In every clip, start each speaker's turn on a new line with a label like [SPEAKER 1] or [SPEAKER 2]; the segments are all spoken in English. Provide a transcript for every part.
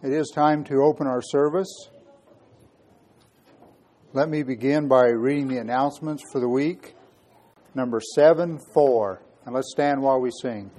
[SPEAKER 1] It is time to open our service. Let me begin by reading the announcements for the week. Number 7-4. And let's stand while we sing.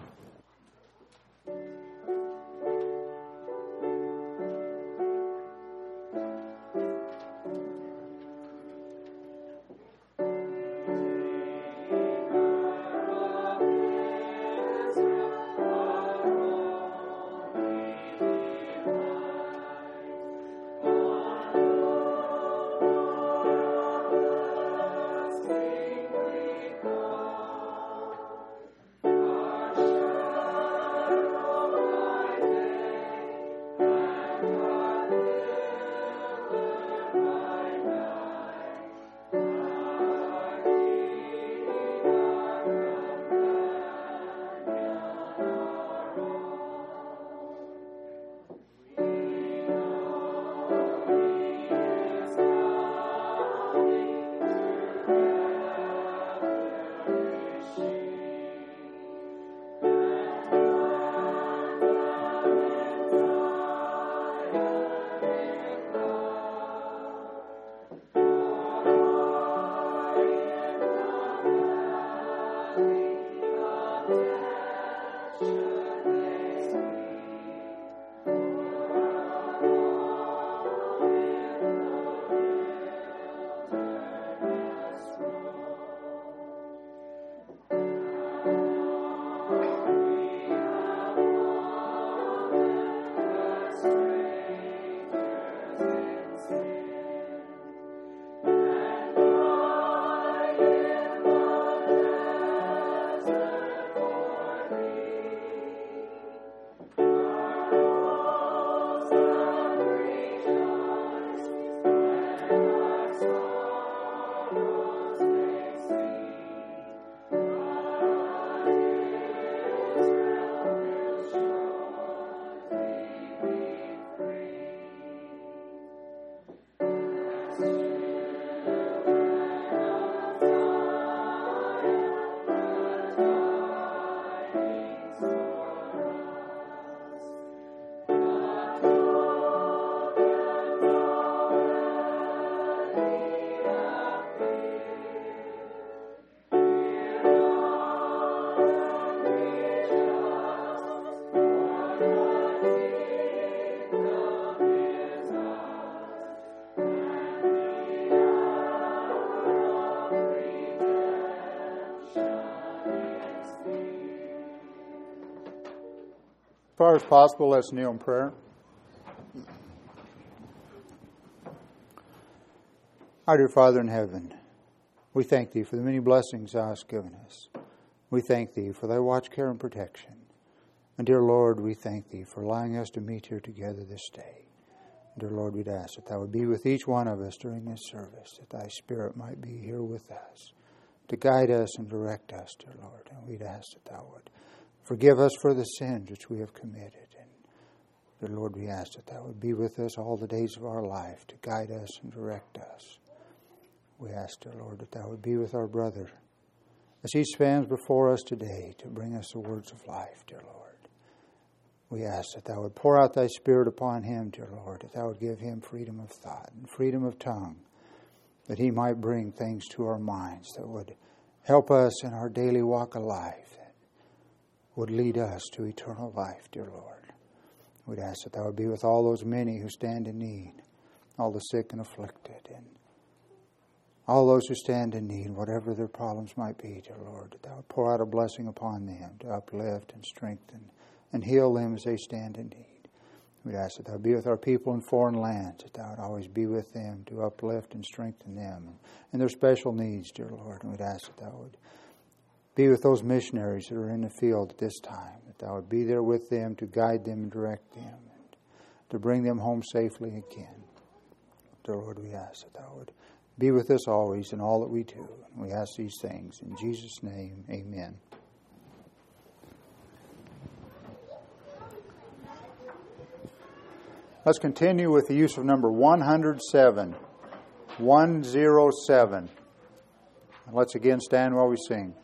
[SPEAKER 1] As far as possible, let's kneel in prayer. Our dear Father in heaven, we thank Thee for the many blessings Thou hast given us. We thank Thee for Thy watch, care, and protection. And dear Lord, we thank Thee for allowing us to meet here together this day. Dear Lord, we'd ask that Thou would be with each one of us during this service, that Thy Spirit might be here with us, to guide us and direct us, dear Lord. And we'd ask that Thou would forgive us for the sins which we have committed. And dear Lord, we ask that Thou would be with us all the days of our life to guide us and direct us. We ask, dear Lord, that Thou would be with our brother as he stands before us today to bring us the words of life, dear Lord. We ask that Thou would pour out Thy Spirit upon him, dear Lord, that Thou would give him freedom of thought and freedom of tongue, that he might bring things to our minds that would help us in our daily walk of life, would lead us to eternal life, dear Lord. We'd ask that Thou would be with all those many who stand in need, all the sick and afflicted, and all those who stand in need, whatever their problems might be, dear Lord, that Thou would pour out a blessing upon them to uplift and strengthen and heal them as they stand in need. We'd ask that Thou would be with our people in foreign lands, that Thou would always be with them to uplift and strengthen them and their special needs, dear Lord. And we'd ask that Thou would be with those missionaries that are in the field at this time, that Thou would be there with them to guide them and direct them and to bring them home safely again. Dear Lord, we ask that Thou would be with us always in all that we do. And we ask these things in Jesus' name, amen. Let's continue with the use of number 107. 107. Let's again stand while we sing.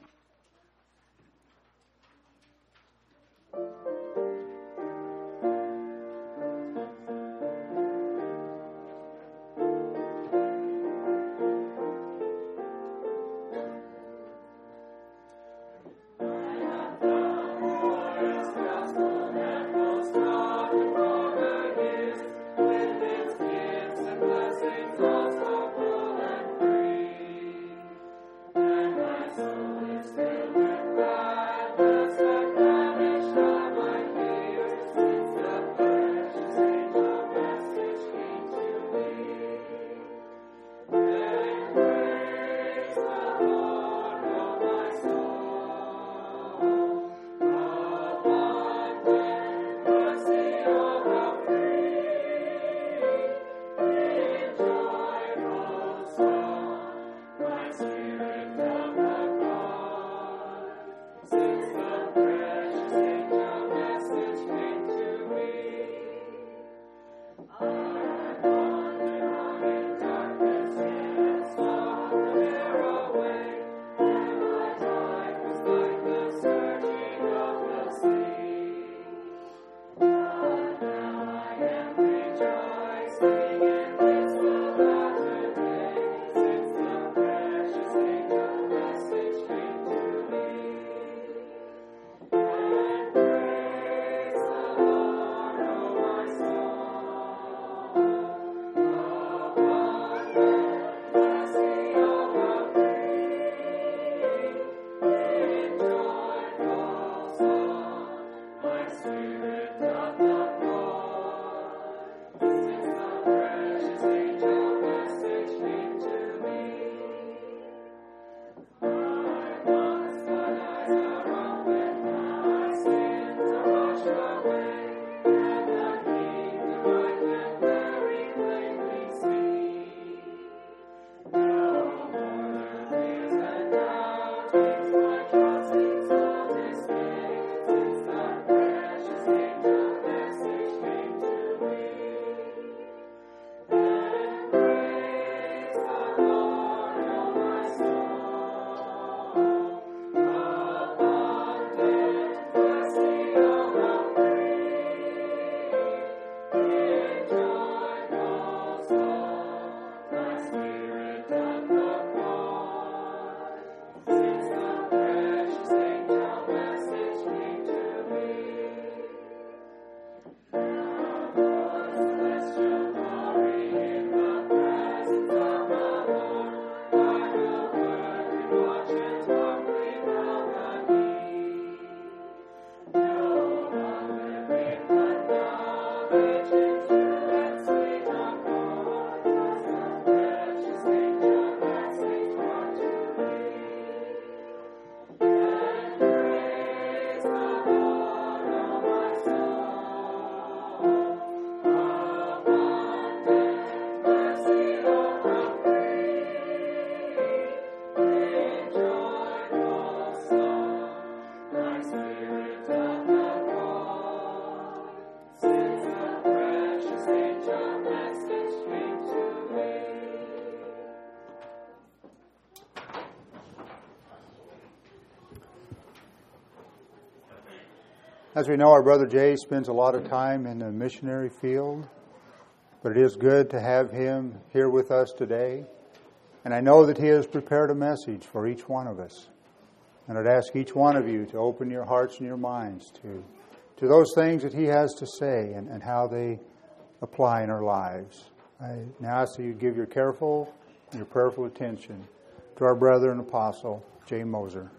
[SPEAKER 1] As we know, our brother Jay spends a lot of time in the missionary field, but it is good to have him here with us today. And I know that he has prepared a message for each one of us. And I'd ask each one of you to open your hearts and your minds to those things that he has to say and how they apply in our lives. I now ask that you give your careful and your prayerful attention to our brother and apostle, Jay Moser.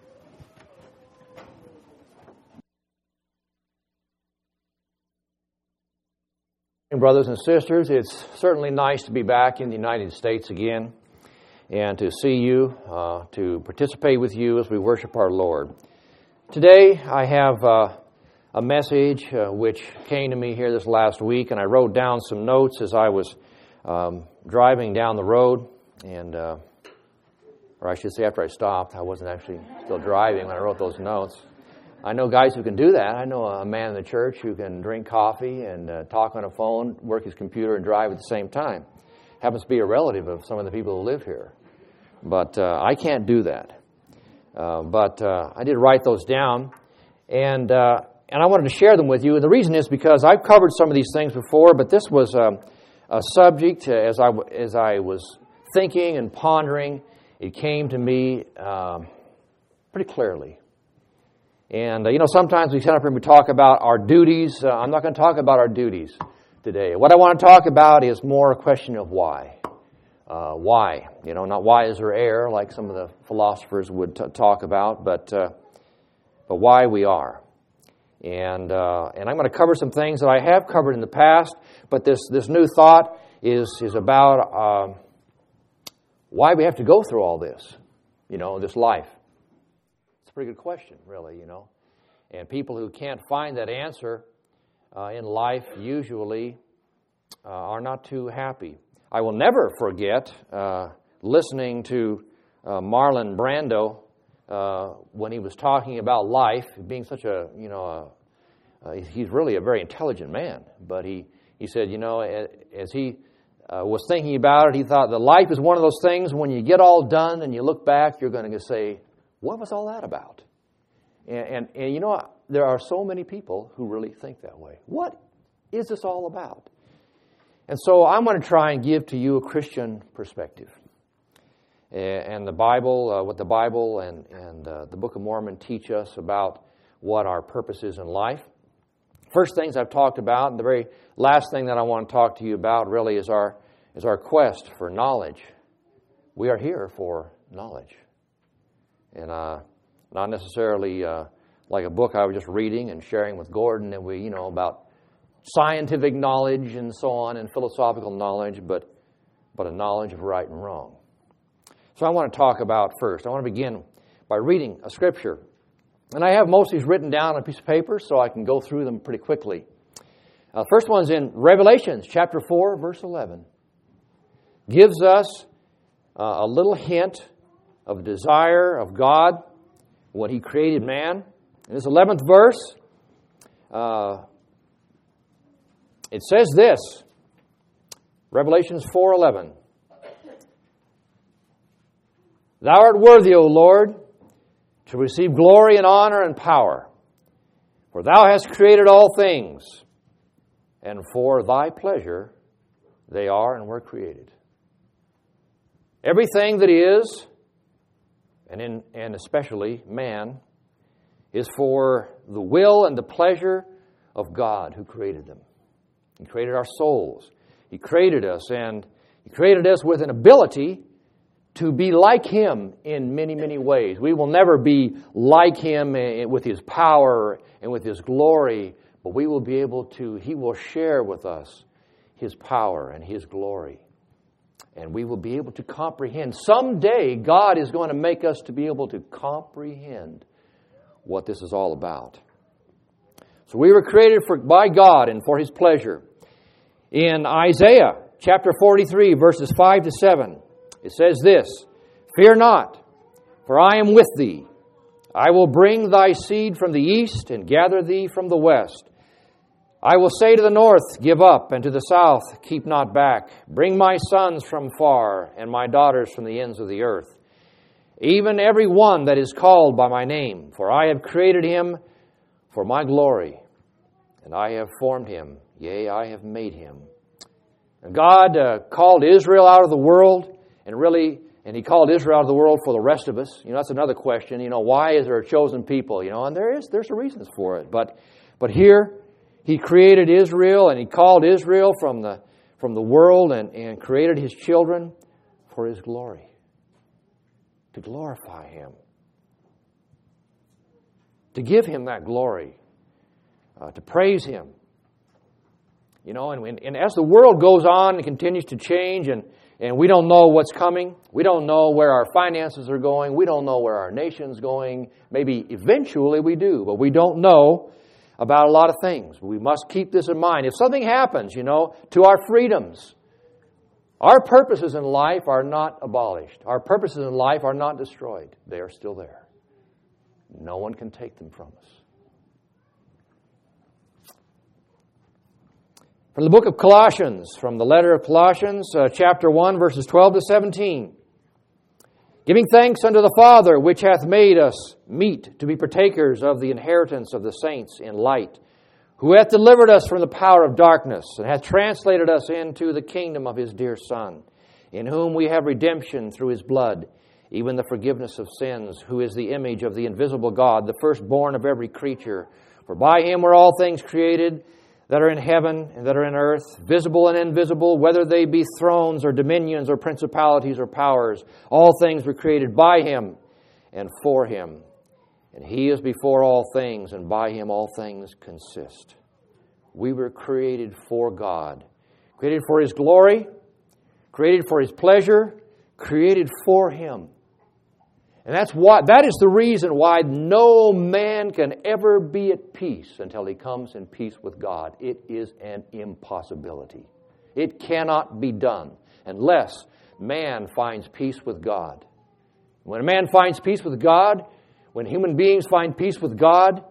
[SPEAKER 2] Brothers and sisters, it's certainly nice to be back in the United States again and to see you, to participate with you as we worship our Lord. Today I have a message which came to me here this last week, and I wrote down some notes as I was driving down the road, and or I should say after I stopped. I wasn't actually still driving when I wrote those notes. I know guys who can do that. I know a man in the church who can drink coffee and talk on a phone, work his computer, and drive at the same time. Happens to be a relative of some of the people who live here. But I can't do that. But I did write those down, and I wanted to share them with you. And the reason is because I've covered some of these things before, but this was a subject as I was thinking and pondering. It came to me pretty clearly. And, sometimes we stand up here and we talk about our duties. I'm not going to talk about our duties today. What I want to talk about is more a question of why. Why? Not why is there air, like some of the philosophers would talk about, but why we are. And I'm going to cover some things that I have covered in the past, but this new thought is about why we have to go through all this, this life. A pretty good question, really, And people who can't find that answer in life usually are not too happy. I will never forget listening to Marlon Brando when he was talking about life, being such he's really a very intelligent man. But he said, as he was thinking about it, he thought that life is one of those things when you get all done and you look back, you're going to say, what was all that about? And there are so many people who really think that way. What is this all about? And so I'm going to try and give to you a Christian perspective. And the Bible, what the Bible and the Book of Mormon teach us about what our purpose is in life. First things I've talked about, and the very last thing that I want to talk to you about really is our quest for knowledge. We are here for knowledge. And not necessarily like a book I was just reading and sharing with Gordon and we, about scientific knowledge and so on and philosophical knowledge, but a knowledge of right and wrong. So I want to talk about first. I want to begin by reading a scripture. And I have most of these written down on a piece of paper so I can go through them pretty quickly. First one's in Revelations chapter 4, verse 11. Gives us a little hint of the desire of God when He created man. In this 11th verse, it says this, Revelations 4:11. Thou art worthy, O Lord, to receive glory and honor and power, for Thou hast created all things, and for Thy pleasure they are and were created. Everything that is, and especially man, is for the will and the pleasure of God who created them. He created our souls. He created us, and He created us with an ability to be like Him in many, many ways. We will never be like Him with His power and with His glory, but we will be able to, He will share with us His power and His glory. And we will be able to comprehend. Someday, God is going to make us to be able to comprehend what this is all about. So we were created by God and for His pleasure. In Isaiah chapter 43, verses 5 to 7, it says this, Fear not, for I am with thee. I will bring thy seed from the east and gather thee from the west. I will say to the north, give up, and to the south, keep not back. Bring my sons from far, and my daughters from the ends of the earth. Even every one that is called by my name, for I have created him for my glory, and I have formed him, yea, I have made him. And God called Israel out of the world, and He called Israel out of the world for the rest of us. That's another question. Why is there a chosen people? And there's a reasons for it. But here, He created Israel, and He called Israel from the world and created His children for His glory, to glorify Him, to give Him that glory, to praise Him. And as the world goes on and continues to change, and we don't know what's coming, we don't know where our finances are going, we don't know where our nation's going. Maybe eventually we do, but we don't know about a lot of things. We must keep this in mind. If something happens, to our freedoms, our purposes in life are not abolished. Our purposes in life are not destroyed. They are still there. No one can take them from us. From the book of Colossians, from the letter of Colossians, chapter 1, verses 12 to 17. Giving thanks unto the Father, which hath made us meet to be partakers of the inheritance of the saints in light, who hath delivered us from the power of darkness, and hath translated us into the kingdom of His dear Son, in whom we have redemption through His blood, even the forgiveness of sins, who is the image of the invisible God, the firstborn of every creature. For by Him were all things created, that are in heaven and that are in earth, visible and invisible, whether they be thrones or dominions or principalities or powers. All things were created by Him and for Him. And He is before all things, and by Him all things consist. We were created for God, created for His glory, created for His pleasure, created for Him. And that is the reason why no man can ever be at peace until he comes in peace with God. It is an impossibility. It cannot be done unless man finds peace with God. When a man finds peace with God, when human beings find peace with God,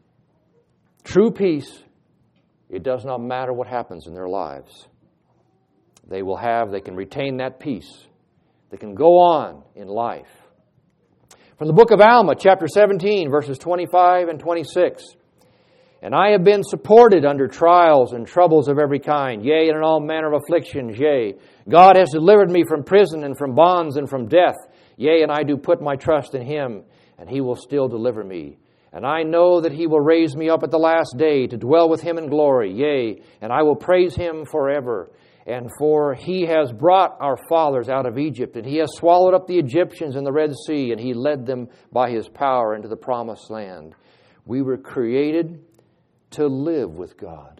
[SPEAKER 2] true peace, it does not matter what happens in their lives. They can retain that peace. They can go on in life. From the book of Alma, chapter 17, verses 25 and 26. And I have been supported under trials and troubles of every kind, yea, and in all manner of afflictions, yea. God has delivered me from prison and from bonds and from death. Yea, and I do put my trust in Him, and He will still deliver me. And I know that He will raise me up at the last day to dwell with Him in glory. Yea, and I will praise Him forever. And for He has brought our fathers out of Egypt, and He has swallowed up the Egyptians in the Red Sea, and He led them by His power into the promised land. We were created to live with God.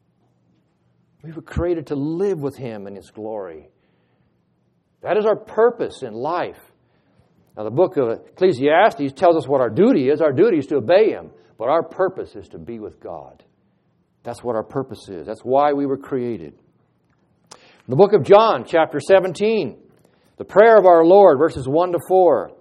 [SPEAKER 2] We were created to live with Him in His glory. That is our purpose in life. Now, the book of Ecclesiastes tells us what our duty is. Our duty is to obey Him, but our purpose is to be with God. That's what our purpose is. That's why we were created. The book of John, chapter 17, the prayer of our Lord, verses 1 to 4.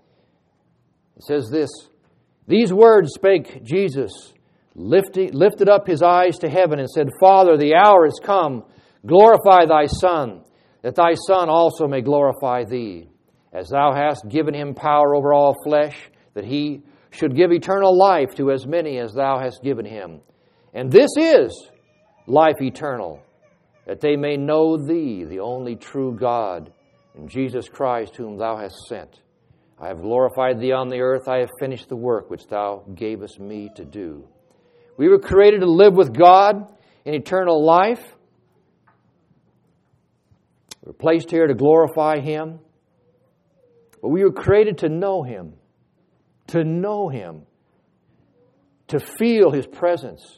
[SPEAKER 2] It says this, These words spake Jesus, lifted up His eyes to heaven, and said, Father, the hour is come. Glorify Thy Son, that Thy Son also may glorify Thee, as Thou hast given Him power over all flesh, that He should give eternal life to as many as Thou hast given Him. And this is life eternal, that they may know Thee, the only true God, and Jesus Christ, whom Thou hast sent. I have glorified Thee on the earth. I have finished the work which Thou gavest me to do. We were created to live with God in eternal life. We were placed here to glorify Him. But we were created to know Him, to feel His presence.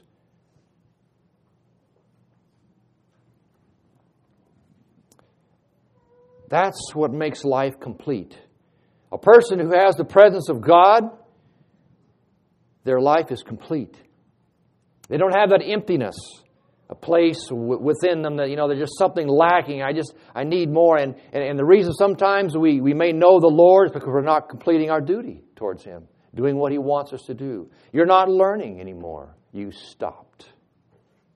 [SPEAKER 2] That's what makes life complete. A person who has the presence of God, their life is complete. They don't have that emptiness, a place within them that, there's just something lacking. I need more. And the reason sometimes we may know the Lord is because we're not completing our duty towards Him, doing what He wants us to do. You're not learning anymore. You stopped.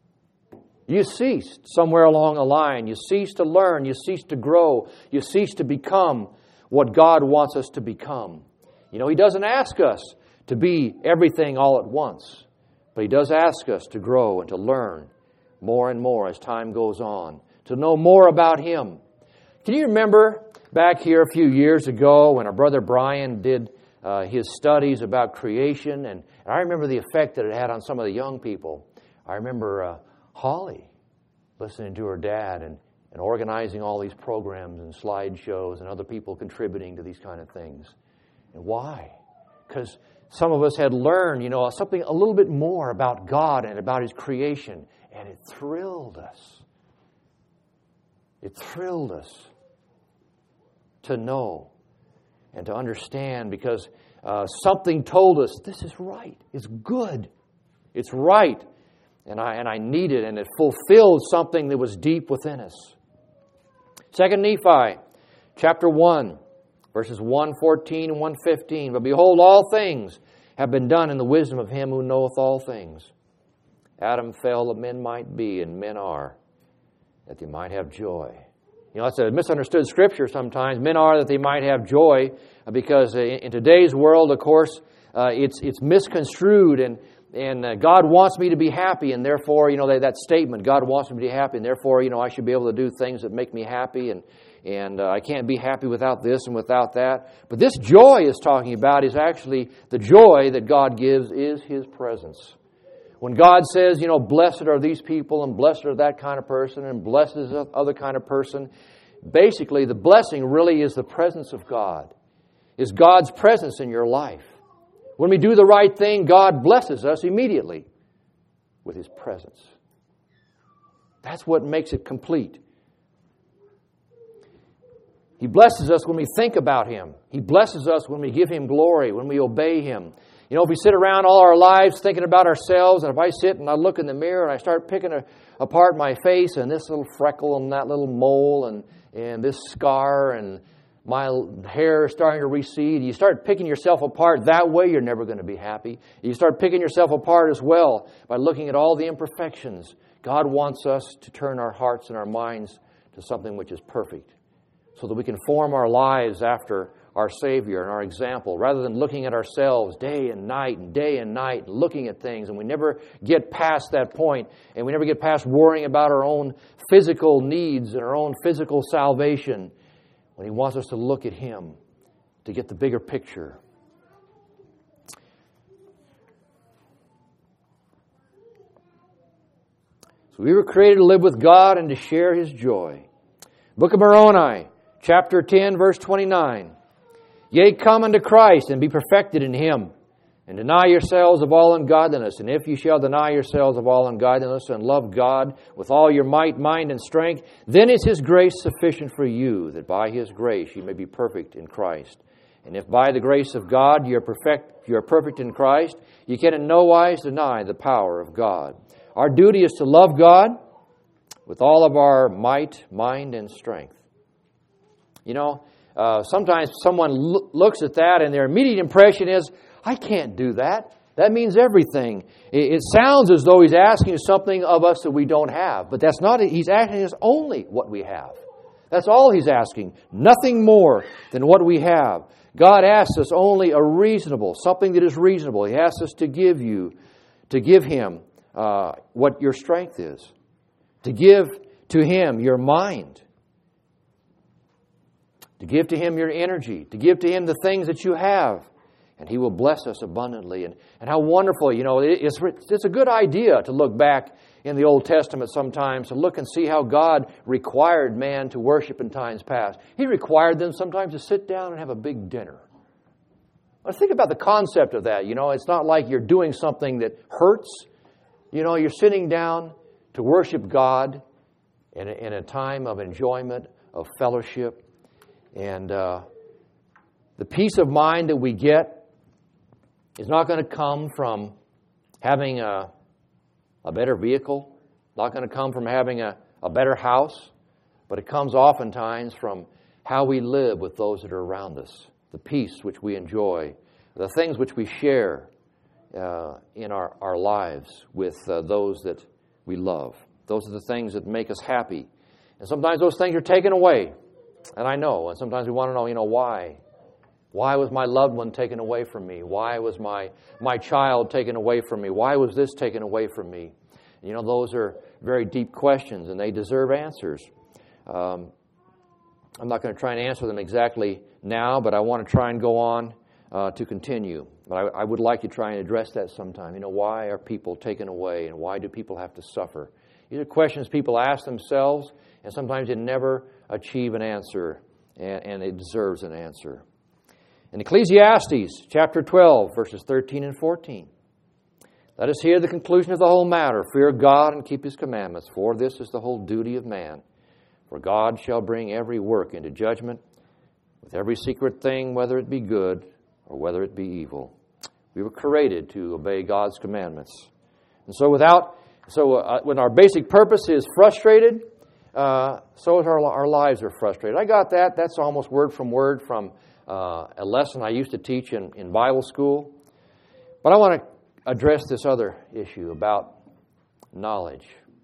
[SPEAKER 2] You ceased somewhere along the line. You ceased to learn. You ceased to grow. You ceased to become what God wants us to become. You know, He doesn't ask us to be everything all at once, but He does ask us to grow and to learn more and more as time goes on, to know more about Him. Can you remember back here a few years ago when our brother Brian did his studies about creation, and I remember the effect that it had on some of the young people. I remember Holly listening to her dad and organizing all these programs and slideshows and other people contributing to these kind of things. And why? Because some of us had learned, you know, something a little bit more about God and about His creation, and it thrilled us. It thrilled us to know and to understand, because something told us this is right, it's good, it's right, and I need it, and it fulfilled something that was deep within us. 2 Nephi, chapter 1, verses 1:14 and 1:15. But behold, all things have been done in the wisdom of Him who knoweth all things. Adam fell that men might be, and men are, that they might have joy. You know, that's a misunderstood scripture sometimes. Men are that they might have joy, because in today's world, of course, it's misconstrued, and God wants me to be happy, and therefore, you know, that statement, God wants me to be happy, and therefore, you know, I should be able to do things that make me happy, and I can't be happy without this and without that. But this joy is talking about is actually the joy that God gives is His presence. When God says, you know, blessed are these people, and blessed are that kind of person, and blessed is that other kind of person, basically the blessing really is the presence of God, is God's presence in your life. When we do the right thing, God blesses us immediately with His presence. That's what makes it complete. He blesses us when we think about Him. He blesses us when we give Him glory, when we obey Him. You know, if we sit around all our lives thinking about ourselves, and if I sit and I look in the mirror and I start picking apart my face, and this little freckle and that little mole and this scar and my hair is starting to recede, you start picking yourself apart that way, you're never going to be happy. You start picking yourself apart as well by looking at all the imperfections. God wants us to turn our hearts and our minds to something which is perfect, so that we can form our lives after our Savior and our example, rather than looking at ourselves day and night, looking at things, and we never get past that point, and we never get past worrying about our own physical needs and our own physical salvation, when He wants us to look at Him to get the bigger picture. So we were created to live with God and to share His joy. Book of Moroni, chapter 10, verse 29. Yea, come unto Christ, and be perfected in Him, and deny yourselves of all ungodliness. And if you shall deny yourselves of all ungodliness, and love God with all your might, mind, and strength, then is His grace sufficient for you, that by His grace you may be perfect in Christ. And if by the grace of God you are perfect in Christ, you can in no wise deny the power of God. Our duty is to love God with all of our might, mind, and strength. You know, sometimes someone looks at that and their immediate impression is, I can't do that. That means everything. It sounds as though He's asking something of us that we don't have, but that's not it. He's asking us only what we have. That's all He's asking. Nothing more than what we have. God asks us only something that is reasonable. He asks us to give Him what your strength is, to give to Him your mind, to give to Him your energy, to give to Him the things that you have, and He will bless us abundantly. And how wonderful, you know, it's a good idea to look back in the Old Testament sometimes, to look and see how God required man to worship in times past. He required them sometimes to sit down and have a big dinner. Well, think about the concept of that. You know, it's not like you're doing something that hurts. You know, you're sitting down to worship God in a time of enjoyment, of fellowship. And the peace of mind that we get is not going to come from having a better vehicle, not going to come from having a better house, but it comes oftentimes from how we live with those that are around us, the peace which we enjoy, the things which we share in our lives with those that we love. Those are the things that make us happy. And sometimes those things are taken away. And I know. And sometimes we want to know, why? Why was my loved one taken away from me? Why was my child taken away from me? Why was this taken away from me? Those are very deep questions, and they deserve answers. I'm not going to try and answer them exactly now, but I want to try and go on to continue. But I would like to try and address that sometime. Why are people taken away, and why do people have to suffer? These are questions people ask themselves, and sometimes they never achieve an answer, and it deserves an answer. In Ecclesiastes chapter 12, verses 13 and 14, let us hear the conclusion of the whole matter. Fear God and keep His commandments, for this is the whole duty of man. For God shall bring every work into judgment, with every secret thing, whether it be good or whether it be evil. We were created to obey God's commandments. And so when our basic purpose is frustrated, so is our lives are frustrated. I got that. That's almost word from word from a lesson I used to teach in Bible school. But I want to address this other issue about knowledge.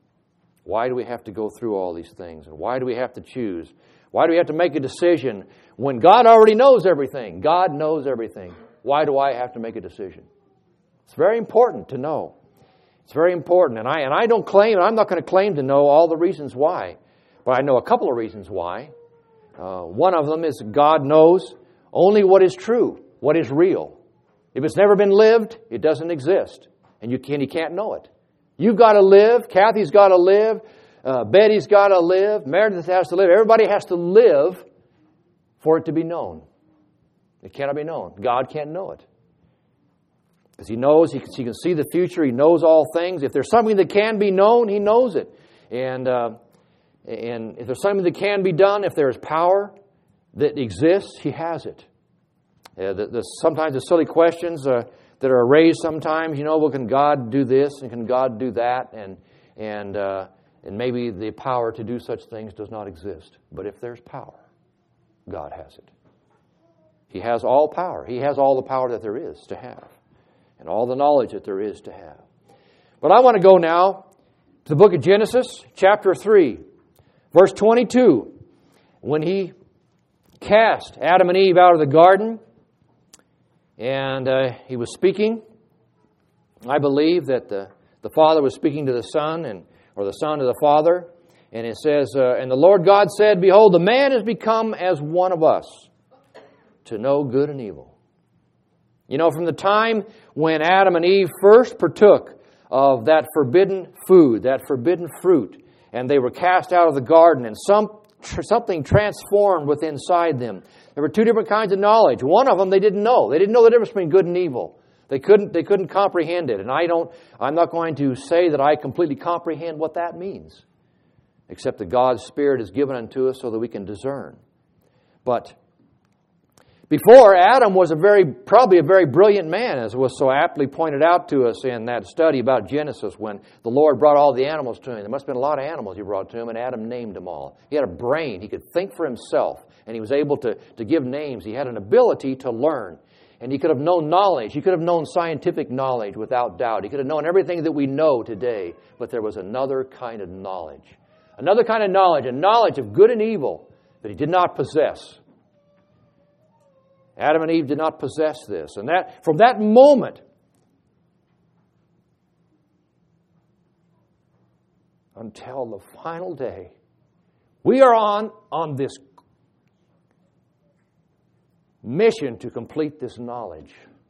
[SPEAKER 2] Why do we have to go through all these things? And why do we have to choose? Why do we have to make a decision when God already knows everything? God knows everything. Why do I have to make a decision? It's very important to know. It's very important. And I don't claim, and I'm not going to claim to know all the reasons why. But I know a couple of reasons why. One of them is God knows only what is true, what is real. If it's never been lived, it doesn't exist. And you can't know it. You've got to live. Kathy's got to live. Betty's got to live. Meredith has to live. Everybody has to live for it to be known. It cannot be known. God can't know it. Because He knows, He can see the future. He knows all things. If there's something that can be known, He knows it. And if there's something that can be done, if there's power that exists, He has it. Sometimes the silly questions that are raised sometimes, well, can God do this and can God do that? And maybe the power to do such things does not exist. But if there's power, God has it. He has all power. He has all the power that there is to have. And all the knowledge that there is to have. But I want to go now to the book of Genesis, chapter 3, verse 22. When He cast Adam and Eve out of the garden, and He was speaking, I believe that the Father was speaking to the Son, or the Son to the Father. And it says, and the Lord God said, Behold, the man has become as one of us, to know good and evil. From the time when Adam and Eve first partook of that forbidden food, that forbidden fruit, and they were cast out of the garden, and something transformed within inside them. There were two different kinds of knowledge. One of them they didn't know. They didn't know the difference between good and evil. They couldn't comprehend it. And I'm not going to say that I completely comprehend what that means, except that God's Spirit is given unto us so that we can discern. But before, Adam was probably a very brilliant man, as was so aptly pointed out to us in that study about Genesis when the Lord brought all the animals to Him. There must have been a lot of animals He brought to Him, and Adam named them all. He had a brain. He could think for himself, and he was able to give names. He had an ability to learn, and he could have known knowledge. He could have known scientific knowledge without doubt. He could have known everything that we know today, but there was another kind of knowledge. Another kind of knowledge, a knowledge of good and evil that he did not possess. Adam and Eve did not possess this. And that from that moment until the final day, we are on this mission to complete this knowledge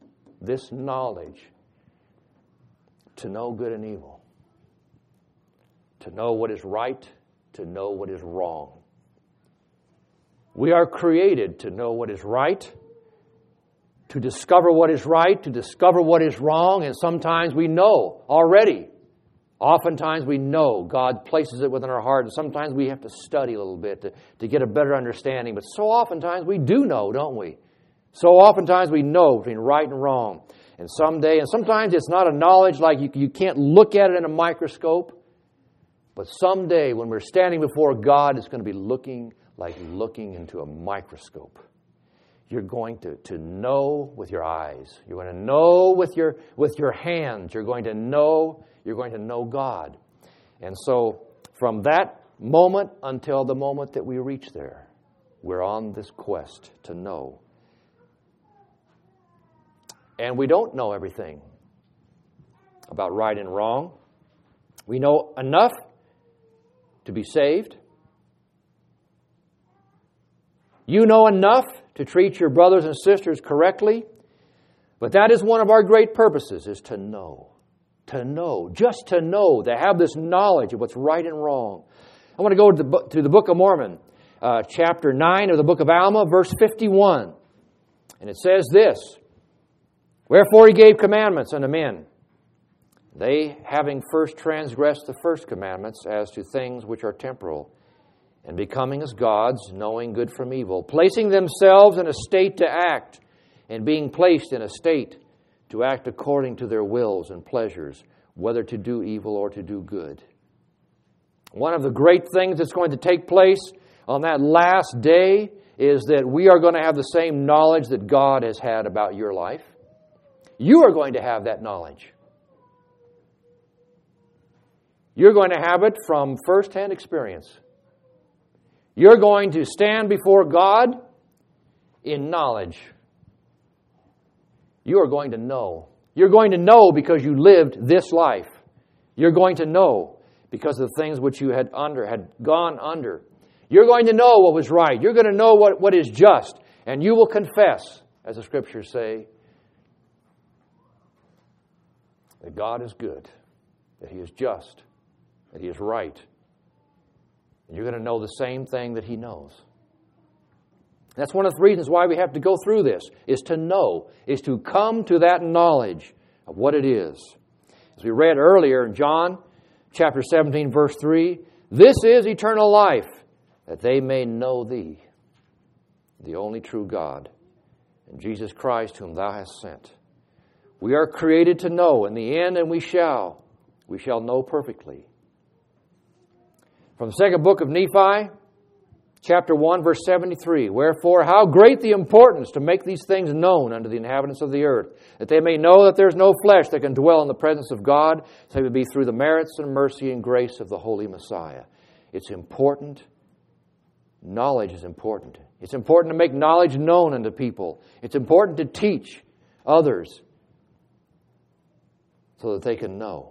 [SPEAKER 2] to know good and evil, to know what is right, to know what is wrong. We are created to know what is right, to discover what is right, to discover what is wrong, and sometimes we know already. Oftentimes we know God places it within our heart, and sometimes we have to study a little bit to get a better understanding. But so oftentimes we do know, don't we? So oftentimes we know between right and wrong. And sometimes it's not a knowledge like you can't look at it in a microscope. But someday when we're standing before God, it's going to be looking into a microscope. You're going to know with your eyes. You're going to know with your hands. You're going to know God. And so, from that moment until the moment that we reach there, we're on this quest to know. And we don't know everything about right and wrong. We know enough to be saved. You know enough to treat your brothers and sisters correctly. But that is one of our great purposes, is to know. To know, just to know, to have this knowledge of what's right and wrong. I want to go to the Book of Mormon, chapter 9 of the Book of Alma, verse 51. And it says this, "Wherefore he gave commandments unto men, they having first transgressed the first commandments as to things which are temporal, and becoming as gods, knowing good from evil, placing themselves in a state to act, and being placed in a state to act according to their wills and pleasures, whether to do evil or to do good." One of the great things that's going to take place on that last day is that we are going to have the same knowledge that God has had about your life. You are going to have that knowledge. You're going to have it from first-hand experience. You're going to stand before God in knowledge. You are going to know. You're going to know because you lived this life. You're going to know because of the things which you had gone under. You're going to know what was right. You're going to know what is just. And you will confess, as the Scriptures say, that God is good, that He is just, that He is right. And you're going to know the same thing that He knows. That's one of the reasons why we have to go through this, is to know, is to come to that knowledge of what it is. As we read earlier in John chapter 17, verse 3, "This is eternal life, that they may know Thee, the only true God, and Jesus Christ whom Thou hast sent." We are created to know in the end, and we shall know perfectly. From the second book of Nephi, chapter 1, verse 73, "Wherefore, how great the importance to make these things known unto the inhabitants of the earth, that they may know that there is no flesh that can dwell in the presence of God, save it be through the merits and mercy and grace of the Holy Messiah." It's important. Knowledge is important. It's important to make knowledge known unto people. It's important to teach others so that they can know.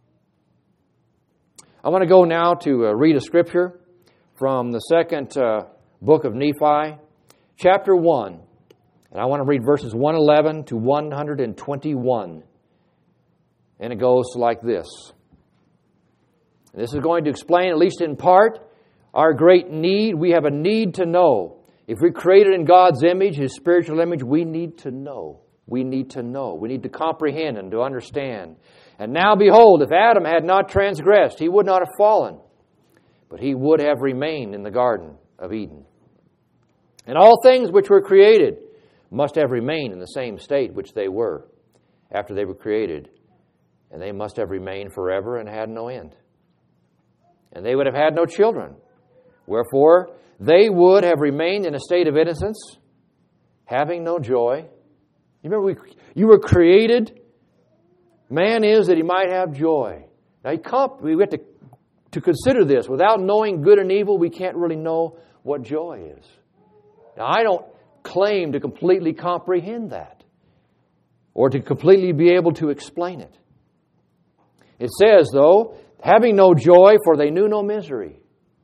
[SPEAKER 2] I want to go now to read a scripture from the second book of Nephi, chapter 1. And I want to read verses 111 to 121. And it goes like this. And this is going to explain, at least in part, our great need. We have a need to know. If we're created in God's image, His spiritual image, we need to know. We need to know. We need to comprehend and to understand. "And now behold, if Adam had not transgressed, he would not have fallen, but he would have remained in the Garden of Eden. And all things which were created must have remained in the same state which they were after they were created. And they must have remained forever and had no end. And they would have had no children. Wherefore, they would have remained in a state of innocence, having no joy." You remember, you were created. Man is that he might have joy. Now, we have to consider this. Without knowing good and evil, we can't really know what joy is. Now, I don't claim to completely comprehend that or to completely be able to explain it. It says, though, having no joy, for they knew no misery.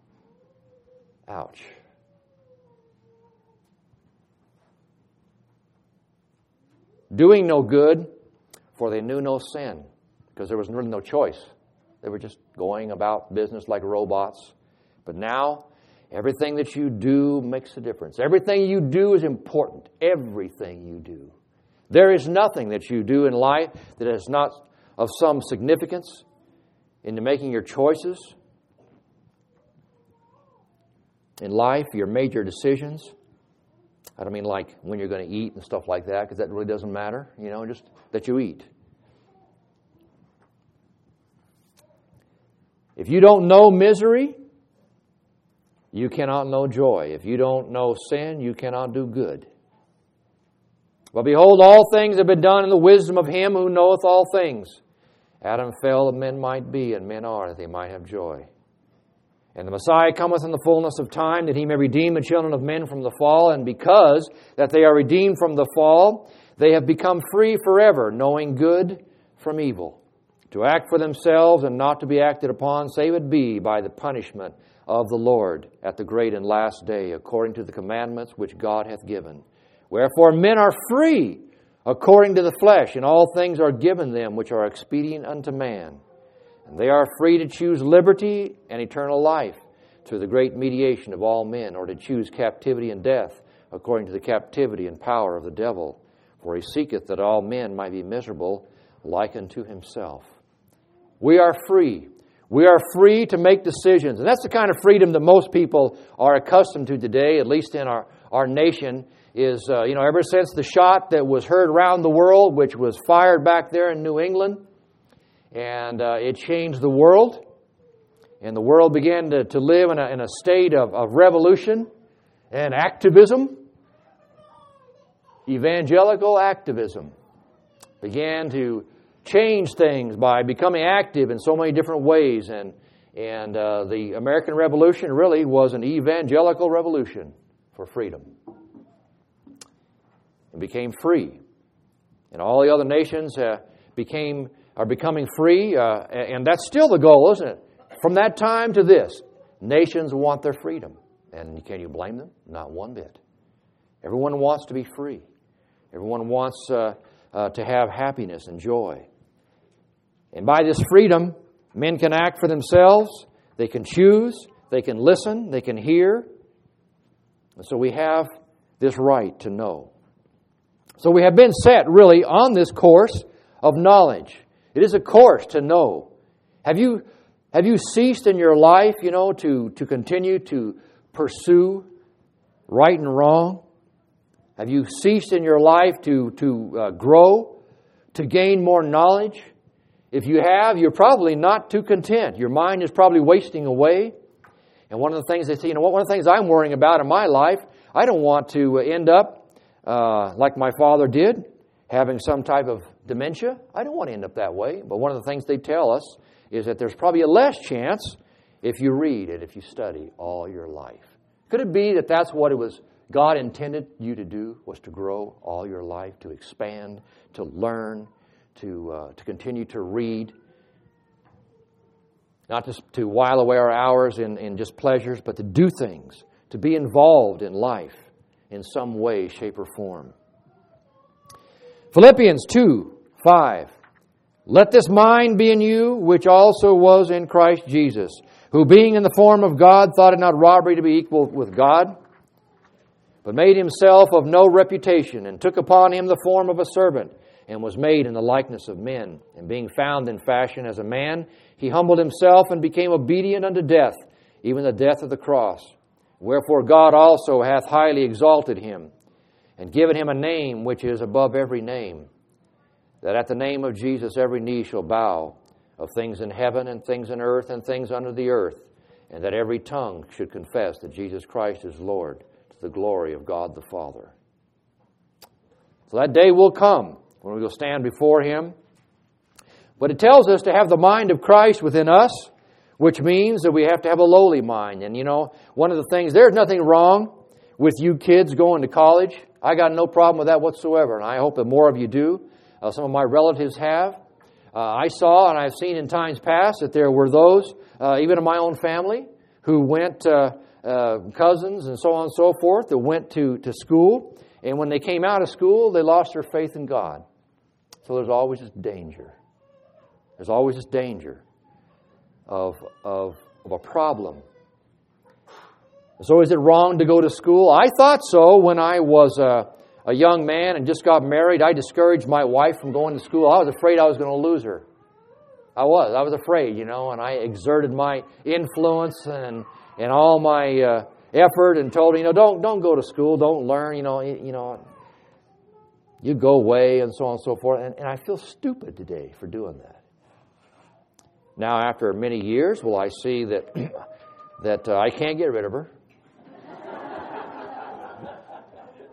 [SPEAKER 2] Ouch. Doing no good, for they knew no sin, because there was really no choice. They were just going about business like robots. But now, everything that you do makes a difference. Everything you do is important. Everything you do. There is nothing that you do in life that is not of some significance into making your choices in life, your major decisions. I don't mean like when you're going to eat and stuff like that, because that really doesn't matter, just that you eat. If you don't know misery, you cannot know joy. If you don't know sin, you cannot do good. But behold, all things have been done in the wisdom of Him who knoweth all things. Adam fell that men might be, and men are that they might have joy. And the Messiah cometh in the fullness of time, that he may redeem the children of men from the fall. And because that they are redeemed from the fall, they have become free forever, knowing good from evil, to act for themselves and not to be acted upon, save it be by the punishment of the Lord at the great and last day, according to the commandments which God hath given. Wherefore men are free according to the flesh, and all things are given them which are expedient unto man. And they are free to choose liberty and eternal life through the great mediation of all men, or to choose captivity and death according to the captivity and power of the devil. For he seeketh that all men might be miserable like unto himself. We are free. We are free to make decisions. And that's the kind of freedom that most people are accustomed to today, at least in our nation, is, ever since the shot that was heard around the world, which was fired back there in New England, and it changed the world, and the world began to live in a state of revolution and activism. Evangelical activism began to change things by becoming active in so many different ways, and the American Revolution really was an evangelical revolution for freedom. It became free, and all the other nations are becoming free, and that's still the goal, isn't it? From that time to this, nations want their freedom, and can you blame them? Not one bit. Everyone wants to be free. Everyone wants to have happiness and joy. And by this freedom, men can act for themselves, they can choose, they can listen, they can hear. And so we have this right to know. So we have been set really on this course of knowledge. It is a course to know. Have you ceased in your life, to continue to pursue right and wrong? Have you ceased in your life to grow, to gain more knowledge? If you have, you're probably not too content. Your mind is probably wasting away. And one of the things one of the things I'm worrying about in my life, I don't want to end up like my father did, having some type of dementia. I don't want to end up that way. But one of the things they tell us is that there's probably a less chance if you read and if you study all your life. Could it be that that's what it was God intended you to do, was to grow all your life, to expand, to learn, to continue to read, not just to while away our hours in just pleasures, but to do things, to be involved in life in some way, shape, or form. Philippians 2:5. Let this mind be in you, which also was in Christ Jesus, who being in the form of God, thought it not robbery to be equal with God, but made himself of no reputation, and took upon him the form of a servant, and was made in the likeness of men. And being found in fashion as a man, he humbled himself and became obedient unto death, even the death of the cross. Wherefore God also hath highly exalted him, and given him a name which is above every name, that at the name of Jesus every knee shall bow, of things in heaven and things in earth and things under the earth, and that every tongue should confess that Jesus Christ is Lord, to the glory of God the Father. So that day will come when we will stand before him. But it tells us to have the mind of Christ within us, which means that we have to have a lowly mind. And one of the things, there's nothing wrong with you kids going to college. I got no problem with that whatsoever, and I hope that more of you do. Some of my relatives have. I saw and I've seen in times past that there were those, even in my own family, who went, cousins and so on and so forth, that went to school. And when they came out of school, they lost their faith in God. So there's always this danger. There's always this danger of a problem. So is it wrong to go to school? I thought so when I was a young man and just got married. I discouraged my wife from going to school. I was afraid I was going to lose her. I was afraid, and I exerted my influence and all my effort and told her, don't go to school, don't learn, you go away and so on and so forth. And I feel stupid today for doing that. Now, after many years, will I see that I can't get rid of her?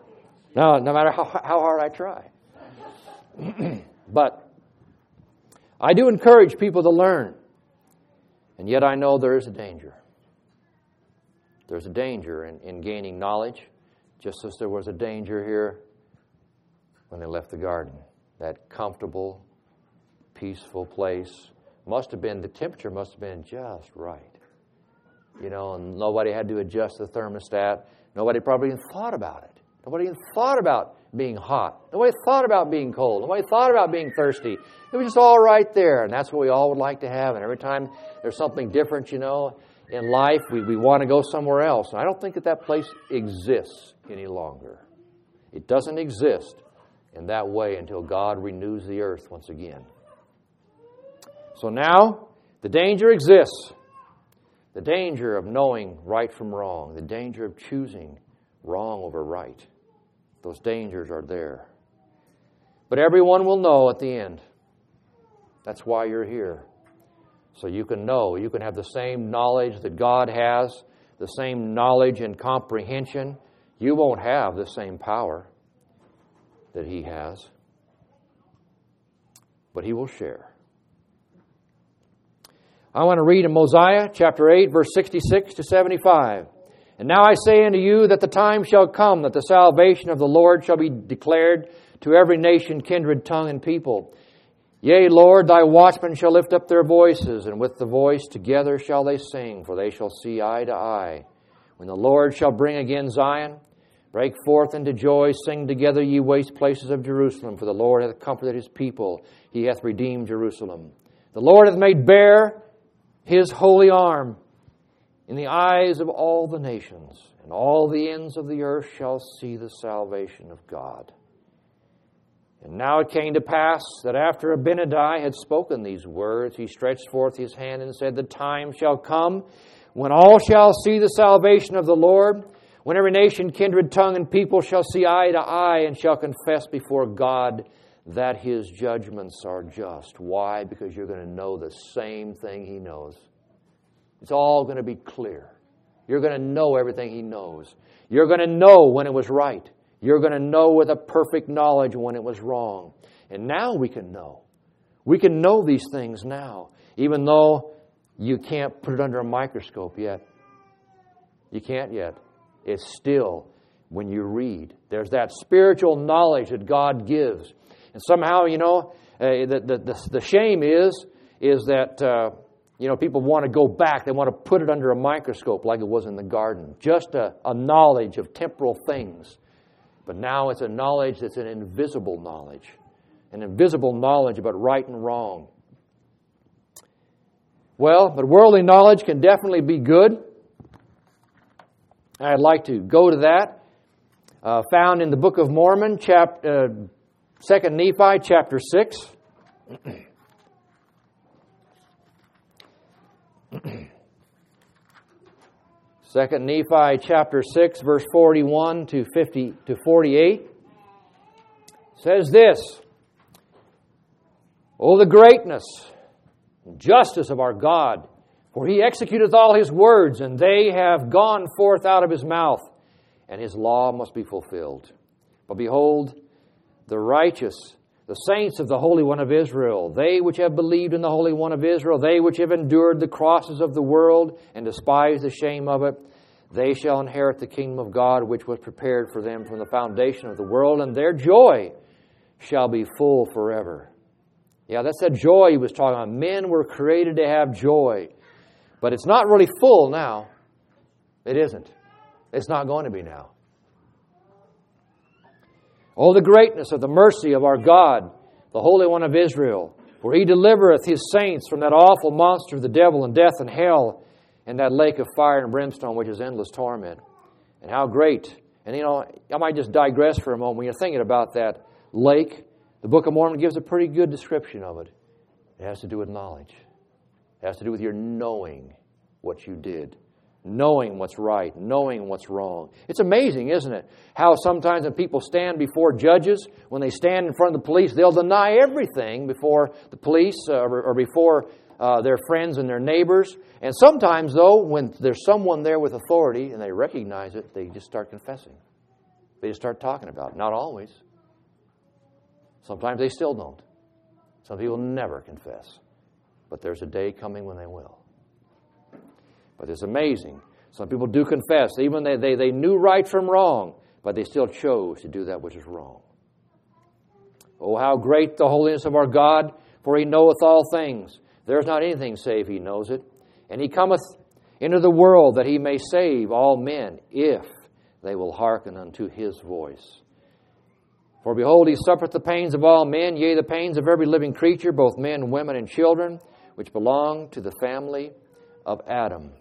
[SPEAKER 2] No matter how hard I try. But I do encourage people to learn. And yet I know there is a danger. There's a danger in gaining knowledge, just as there was a danger here when they left the garden. That comfortable, peaceful place the temperature must have been just right. And nobody had to adjust the thermostat. Nobody probably even thought about it. Nobody even thought about being hot. Nobody thought about being cold. Nobody thought about being thirsty. It was just all right there, and that's what we all would like to have. And every time there's something different, in life, we want to go somewhere else. And I don't think that place exists any longer. It doesn't exist in that way until God renews the earth once again. So now, the danger exists. The danger of knowing right from wrong. The danger of choosing wrong over right. Those dangers are there. But everyone will know at the end. That's why you're here. So you can know, you can have the same knowledge that God has, the same knowledge and comprehension. You won't have the same power that He has. But He will share. I want to read in Mosiah chapter 8, verse 66 to 75. And now I say unto you that the time shall come that the salvation of the Lord shall be declared to every nation, kindred, tongue, and people. Yea, Lord, thy watchmen shall lift up their voices, and with the voice together shall they sing, for they shall see eye to eye. When the Lord shall bring again Zion, break forth into joy, sing together, ye waste places of Jerusalem, for the Lord hath comforted His people, He hath redeemed Jerusalem. The Lord hath made bare His holy arm in the eyes of all the nations, and all the ends of the earth shall see the salvation of God. And now it came to pass that after Abinadi had spoken these words, he stretched forth his hand and said, The time shall come when all shall see the salvation of the Lord, when every nation, kindred, tongue, and people shall see eye to eye and shall confess before God that His judgments are just. Why? Because you're going to know the same thing He knows. It's all going to be clear. You're going to know everything He knows. You're going to know when it was right. You're going to know with a perfect knowledge when it was wrong. And now we can know. We can know these things now, even though you can't put it under a microscope yet. You can't yet. It's still, when you read, there's that spiritual knowledge that God gives. And somehow, the shame is that, people want to go back. They want to put it under a microscope like it was in the garden. Just a knowledge of temporal things. But now it's a knowledge that's an invisible knowledge. An invisible knowledge about right and wrong. Well, but worldly knowledge can definitely be good. I'd like to go to that. Found in the Book of Mormon, 2 Nephi, chapter 6. 2 Nephi chapter 6, verse 41 to 48 says this, O the greatness and justice of our God, for He executeth all His words, and they have gone forth out of His mouth, and His law must be fulfilled. But behold, the righteous, the saints of the Holy One of Israel, they which have believed in the Holy One of Israel, they which have endured the crosses of the world and despised the shame of it, they shall inherit the kingdom of God, which was prepared for them from the foundation of the world, and their joy shall be full forever. Yeah, that's that joy he was talking about. Men were created to have joy. But it's not really full now. It isn't. It's not going to be now. Oh, the greatness of the mercy of our God, the Holy One of Israel, for He delivereth His saints from that awful monster, the devil, and death, and hell, and that lake of fire and brimstone, which is endless torment. And how great. And I might just digress for a moment. When you're thinking about that lake, the Book of Mormon gives a pretty good description of it. It has to do with knowledge. It has to do with your knowing what you did. Knowing what's right. Knowing what's wrong. It's amazing, isn't it? How sometimes when people stand before judges, when they stand in front of the police, they'll deny everything before the police or before their friends and their neighbors. And sometimes, though, when there's someone there with authority and they recognize it, they just start confessing. They just start talking about it. Not always. Sometimes they still don't. Some people never confess. But there's a day coming when they will. But it's amazing. Some people do confess. Even they knew right from wrong, but they still chose to do that which is wrong. Oh, how great the holiness of our God, for He knoweth all things. There is not anything save He knows it. And He cometh into the world that He may save all men, if they will hearken unto His voice. For behold, He suffereth the pains of all men, yea, the pains of every living creature, both men, women, and children, which belong to the family of Adam.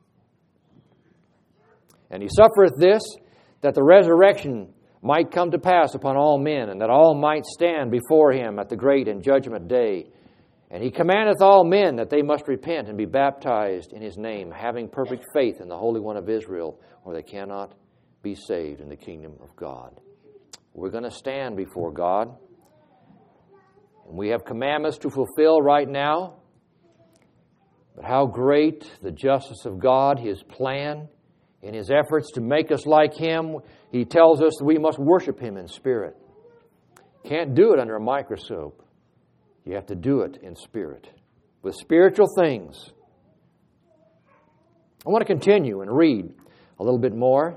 [SPEAKER 2] And He suffereth this, that the resurrection might come to pass upon all men, and that all might stand before Him at the great and judgment day. And He commandeth all men that they must repent and be baptized in His name, having perfect faith in the Holy One of Israel, or they cannot be saved in the kingdom of God. We're going to stand before God. And we have commandments to fulfill right now. But how great the justice of God, His plan, in His efforts to make us like Him. He tells us that we must worship Him in spirit. Can't do it under a microscope. You have to do it in spirit, with spiritual things. I want to continue and read a little bit more.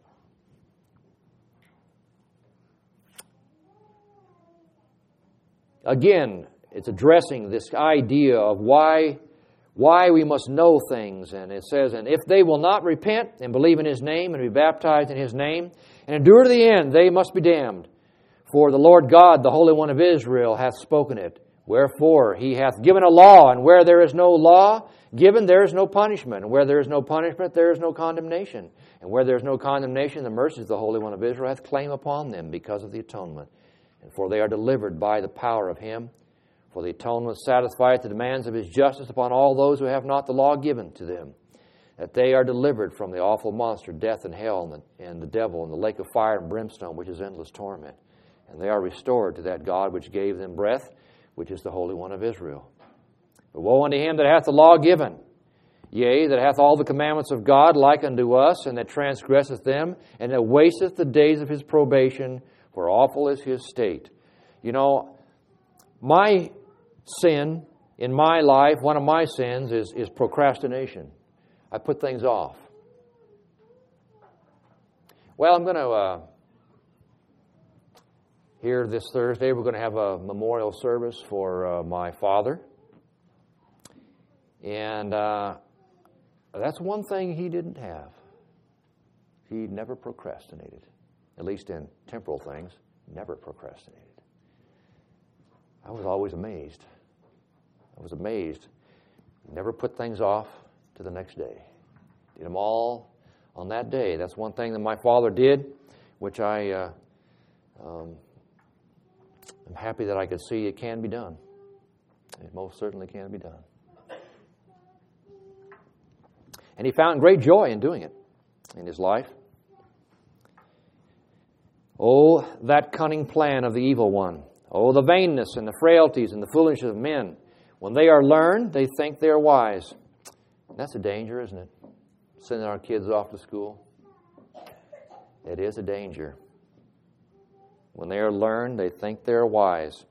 [SPEAKER 2] Again, it's addressing this idea of why we must know things. And it says, and if they will not repent and believe in His name and be baptized in His name and endure to the end, they must be damned. For the Lord God, the Holy One of Israel, hath spoken it. Wherefore He hath given a law, and where there is no law given, there is no punishment. And where there is no punishment, there is no condemnation. And where there is no condemnation, the mercies of the Holy One of Israel hath claim upon them because of the atonement. And for they are delivered by the power of Him. For the atonement satisfieth the demands of His justice upon all those who have not the law given to them, that they are delivered from the awful monster, death and hell, and the devil, and the lake of fire and brimstone, which is endless torment. And they are restored to that God which gave them breath, which is the Holy One of Israel. But woe unto him that hath the law given, yea, that hath all the commandments of God like unto us, and that transgresseth them, and that wasteth the days of his probation, for awful is his state. You know, my sin in my life, one of my sins is procrastination. I put things off. Well, I'm going to, here this Thursday, we're going to have a memorial service for my father. And that's one thing he didn't have. He never procrastinated, at least in temporal things, never procrastinated. I was always amazed. Never put things off to the next day. Did them all on that day. That's one thing that my father did, which I'm happy that I could see it can be done. It most certainly can be done. And he found great joy in doing it in his life. Oh, that cunning plan of the evil one. Oh, the vainness and the frailties and the foolishness of men. When they are learned, they think they are wise. That's a danger, isn't it? Sending our kids off to school. It is a danger. When they are learned, they think they are wise.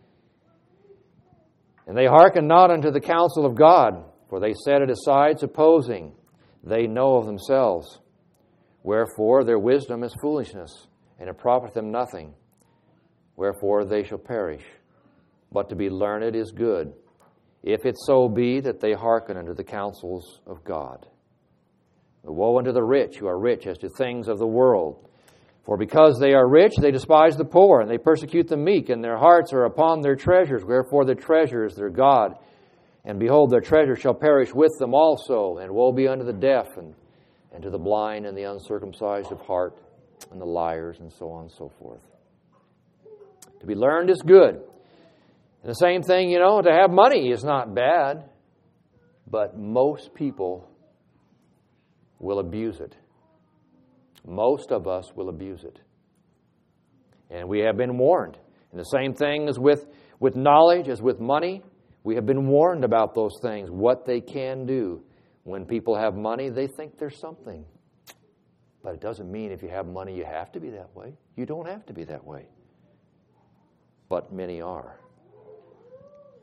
[SPEAKER 2] And they hearken not unto the counsel of God, for they set it aside, supposing they know of themselves. Wherefore their wisdom is foolishness, and it profiteth them nothing. Wherefore they shall perish. But to be learned is good, if it so be that they hearken unto the counsels of God. But woe unto the rich who are rich as to things of the world. For because they are rich, they despise the poor, and they persecute the meek, and their hearts are upon their treasures. Wherefore their treasure is their God. And behold, their treasure shall perish with them also. And woe be unto the deaf, and to the blind, and the uncircumcised of heart, and the liars, and so on and so forth. To be learned is good. And the same thing, to have money is not bad. But most people will abuse it. Most of us will abuse it. And we have been warned. And the same thing is with knowledge as with money. We have been warned about those things, what they can do. When people have money, they think they're something. But it doesn't mean if you have money, you have to be that way. You don't have to be that way. But many are.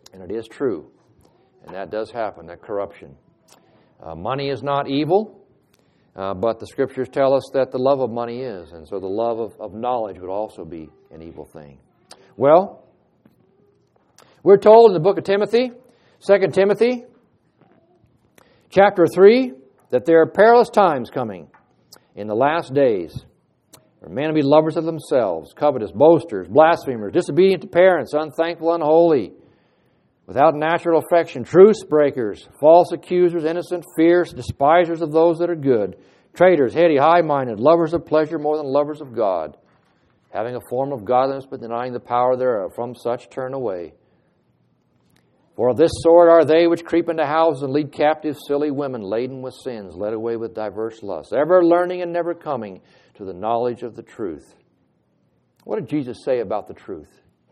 [SPEAKER 2] And it is true. And that does happen, that corruption. Money is not evil, but the Scriptures tell us that the love of money is. And so the love of knowledge would also be an evil thing. Well, we're told in the book of Timothy, 2 Timothy, chapter 3, that there are perilous times coming in the last days. For men will be lovers of themselves, covetous, boasters, blasphemers, disobedient to parents, unthankful, unholy, without natural affection, truce breakers, false accusers, innocent, fierce, despisers of those that are good, traitors, heady, high-minded, lovers of pleasure more than lovers of God, having a form of godliness but denying the power thereof. From such turn away. For of this sort are they which creep into houses and lead captive silly women laden with sins, led away with diverse lusts, ever learning and never coming to the knowledge of the truth. What did Jesus say about the truth?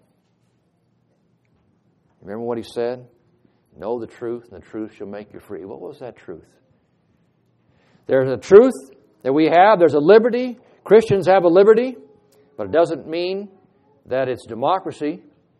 [SPEAKER 2] Remember what He said? Know the truth, and the truth shall make you free. What was that truth? There's a truth that we have. There's a liberty. Christians have a liberty, but it doesn't mean that it's democracy.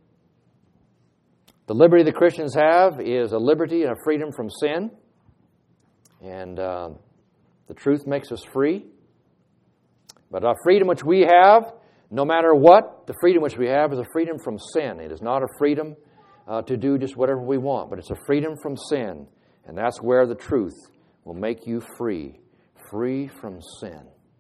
[SPEAKER 2] The liberty the Christians have is a liberty and a freedom from sin. And the truth makes us free. But our freedom which we have, no matter what, the freedom which we have is a freedom from sin. It is not a freedom to do just whatever we want, but it's a freedom from sin. And that's where the truth will make you free. Free from sin.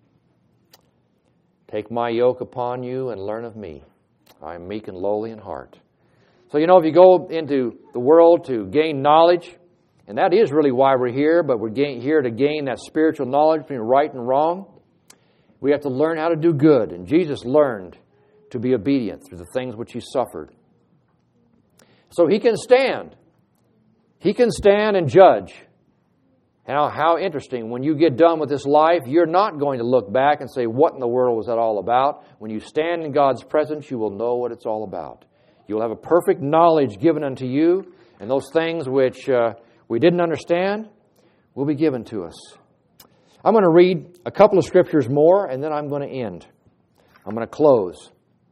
[SPEAKER 2] Take my yoke upon you and learn of me. I am meek and lowly in heart. So, if you go into the world to gain knowledge, and that is really why we're here, but we're here to gain that spiritual knowledge between right and wrong, we have to learn how to do good. And Jesus learned to be obedient through the things which He suffered. So He can stand. He can stand and judge. How interesting. When you get done with this life, you're not going to look back and say, what in the world was that all about? When you stand in God's presence, you will know what it's all about. You'll have a perfect knowledge given unto you, and those things which we didn't understand will be given to us. I'm going to read a couple of scriptures more, and then I'm going to end. I'm going to close.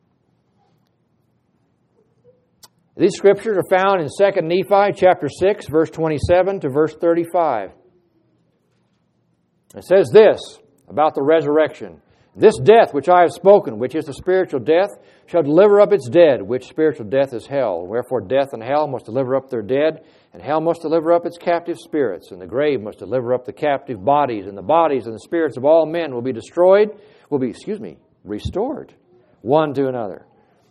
[SPEAKER 2] These scriptures are found in 2 Nephi chapter 6, verse 27 to verse 35. It says this about the resurrection. This death which I have spoken, which is the spiritual death, shall deliver up its dead, which spiritual death is hell. Wherefore death and hell must deliver up their dead, and hell must deliver up its captive spirits, and the grave must deliver up the captive bodies, and the bodies and the spirits of all men will be restored, one to another.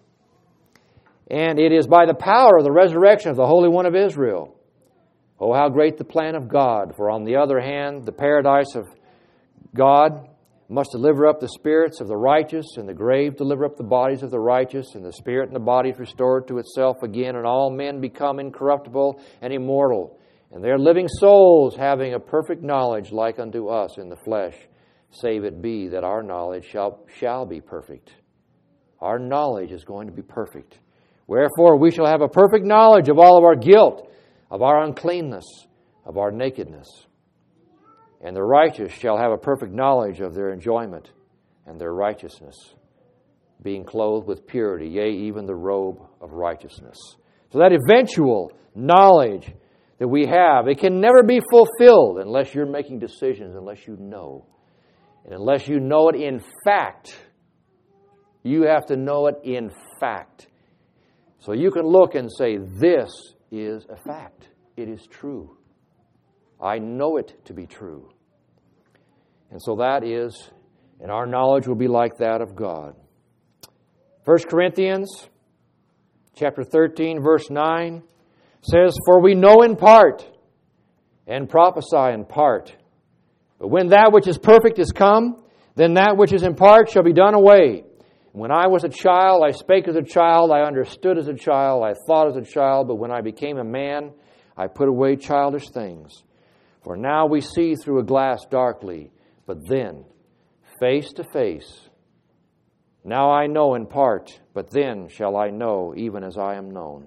[SPEAKER 2] And it is by the power of the resurrection of the Holy One of Israel. Oh, how great the plan of God! For on the other hand, the paradise of God must deliver up the spirits of the righteous, and the grave deliver up the bodies of the righteous, and the spirit and the body is restored to itself again, and all men become incorruptible and immortal, and their living souls having a perfect knowledge like unto us in the flesh, save it be that our knowledge shall be perfect. Our knowledge is going to be perfect. Wherefore we shall have a perfect knowledge of all of our guilt, of our uncleanness, of our nakedness. And the righteous shall have a perfect knowledge of their enjoyment and their righteousness, being clothed with purity, yea, even the robe of righteousness. So that eventual knowledge that we have, it can never be fulfilled unless you're making decisions, unless you know. And unless you know it in fact. You have to know it in fact. So you can look and say, this is a fact. It is true. I know it to be true. And so that is, and our knowledge will be like that of God. 1 Corinthians chapter 13, verse 9 says, For we know in part, and prophesy in part. But when that which is perfect is come, then that which is in part shall be done away. When I was a child, I spake as a child, I understood as a child, I thought as a child, but when I became a man, I put away childish things. For now we see through a glass darkly, but then face to face. Now I know in part, but then shall I know even as I am known.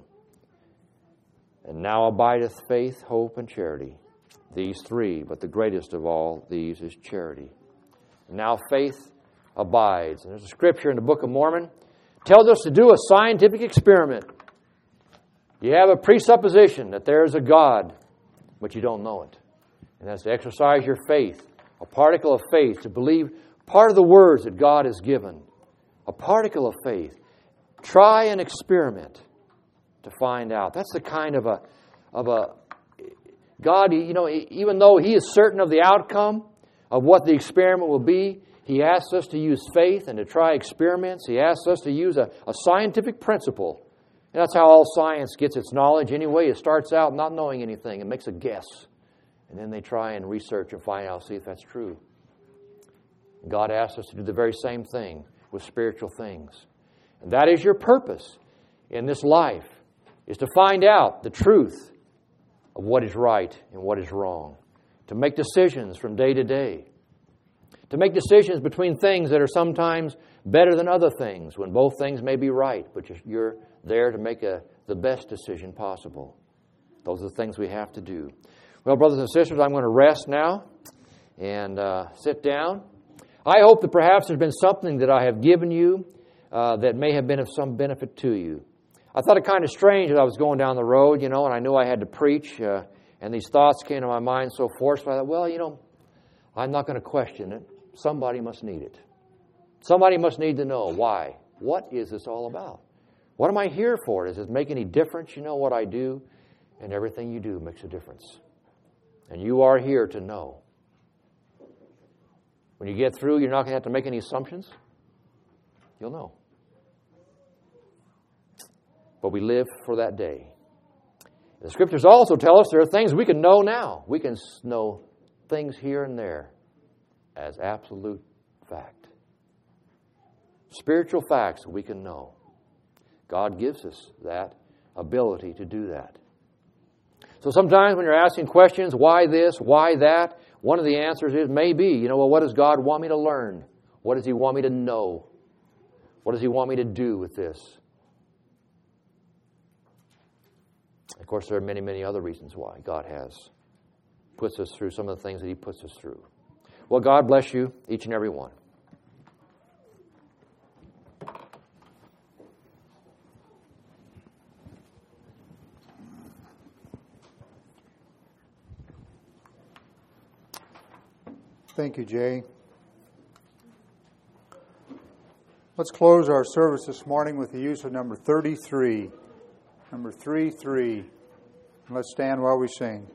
[SPEAKER 2] And now abideth faith, hope, and charity. These three, but the greatest of all these is charity. And now faith abides. And there's a scripture in the Book of Mormon tells us to do a scientific experiment. You have a presupposition that there is a God, but you don't know it. And that's to exercise your faith, a particle of faith, to believe part of the words that God has given. A particle of faith. Try and experiment to find out. That's the kind of a God, even though He is certain of the outcome of what the experiment will be, He asks us to use faith and to try experiments. He asks us to use a scientific principle. And that's how all science gets its knowledge anyway. It starts out not knowing anything. It makes a guess. And then they try and research and find out, see if that's true. God asks us to do the very same thing with spiritual things. And that is your purpose in this life, is to find out the truth of what is right and what is wrong. To make decisions from day to day. To make decisions between things that are sometimes better than other things, when both things may be right, but you're there to make the best decision possible. Those are the things we have to do. Well, brothers and sisters, I'm going to rest now and sit down. I hope that perhaps there's been something that I have given you that may have been of some benefit to you. I thought it kind of strange that I was going down the road, and I knew I had to preach, and these thoughts came to my mind so forcefully. I thought, well, I'm not going to question it. Somebody must need it. Somebody must need to know why. What is this all about? What am I here for? Does it make any difference? What I do? And everything you do makes a difference. And you are here to know. When you get through, you're not going to have to make any assumptions. You'll know. But we live for that day. The Scriptures also tell us there are things we can know now. We can know things here and there as absolute fact. Spiritual facts we can know. God gives us that ability to do that. So sometimes when you're asking questions, why this, why that, one of the answers is maybe, what does God want me to learn? What does He want me to know? What does He want me to do with this? Of course, there are many, many other reasons why God puts us through some of the things that He puts us through. Well, God bless you, each and every one.
[SPEAKER 1] Thank you, Jay. Let's close our service this morning with the use of number 33. Number 33. Let's stand while we sing.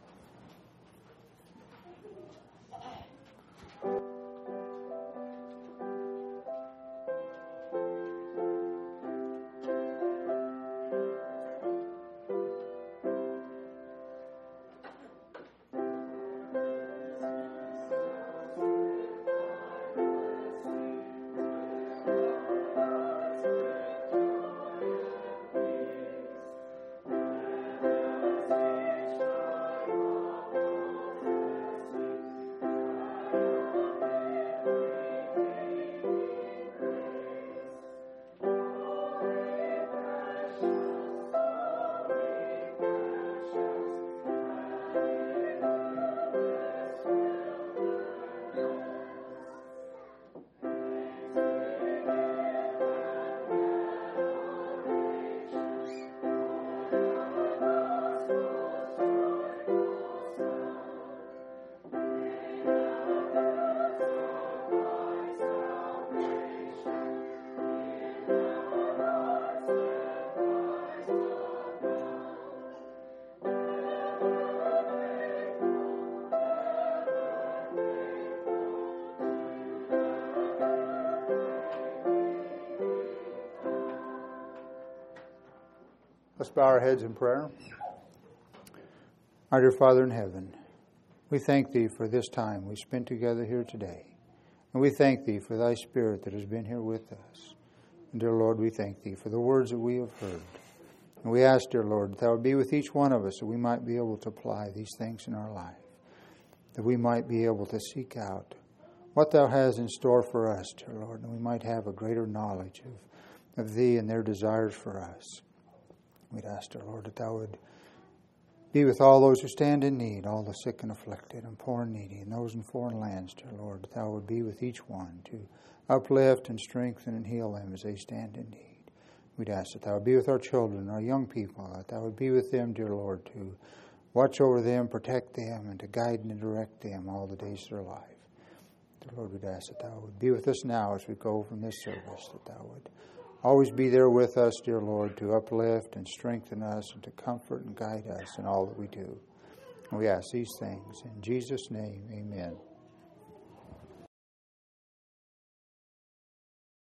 [SPEAKER 1] Let's bow our heads in prayer. Our dear Father in heaven, we thank Thee for this time we spent together here today. And we thank Thee for Thy Spirit that has been here with us. And dear Lord, we thank Thee for the words that we have heard. And we ask, dear Lord, that Thou would be with each one of us, that we might be able to apply these things in our life. That we might be able to seek out what Thou hast in store for us, dear Lord, and we might have a greater knowledge of Thee and their desires for us. We'd ask, dear Lord, that Thou would be with all those who stand in need, all the sick and afflicted and poor and needy, and those in foreign lands, dear Lord, that Thou would be with each one to uplift and strengthen and heal them as they stand in need. We'd ask that Thou would be with our children, our young people, that Thou would be with them, dear Lord, to watch over them, protect them, and to guide and direct them all the days of their life. Dear Lord, we'd ask that Thou would be with us now as we go from this service, that Thou would always be there with us, dear Lord, to uplift and strengthen us and to comfort and guide us in all that we do. And we ask these things in Jesus' name, amen.